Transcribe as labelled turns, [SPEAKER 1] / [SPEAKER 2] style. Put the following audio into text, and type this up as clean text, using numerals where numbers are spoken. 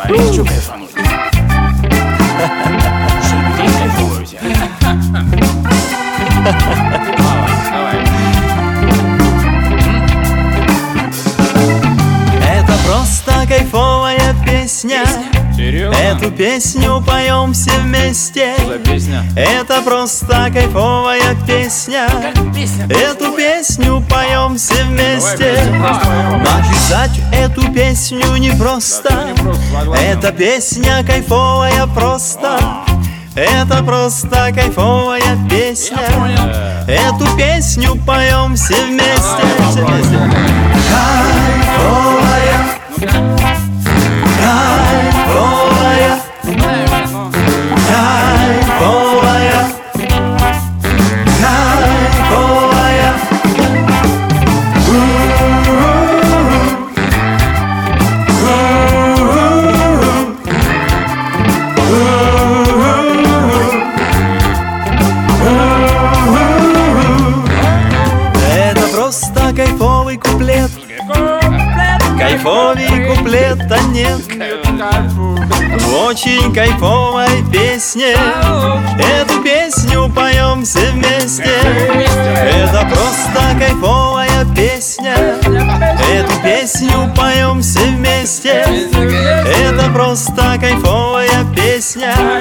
[SPEAKER 1] Что кайфануть? Что, людей кайфуете? Давай.
[SPEAKER 2] Это просто кайфовая песня.
[SPEAKER 1] Серьезно?
[SPEAKER 2] Эту песню поем все вместе.
[SPEAKER 1] Что за песня?
[SPEAKER 2] Это просто кайфовая песня.
[SPEAKER 1] Песня.
[SPEAKER 2] Эту песню поем все
[SPEAKER 1] Давай
[SPEAKER 2] вместе.
[SPEAKER 1] вместе просто поем.
[SPEAKER 2] Написать эту песню непросто.
[SPEAKER 1] Да, не просто, согласен.
[SPEAKER 2] Эта песня кайфовая просто. Это просто кайфовая песня.
[SPEAKER 1] Я понял.
[SPEAKER 2] Эту песню поем все вместе.
[SPEAKER 1] Давай,
[SPEAKER 2] Все
[SPEAKER 1] попробуй.
[SPEAKER 2] вместе. Кайфовая, кайфовая,
[SPEAKER 1] Знаю я, но...
[SPEAKER 2] кайфовая, кайфовая. Это просто кайфовый куплет. Кайфовый куплета нет в очень кайфовой песне. Эту песню поем все вместе. Это просто кайфовая песня. Эту песню поем все вместе. Это просто кайфовая песня.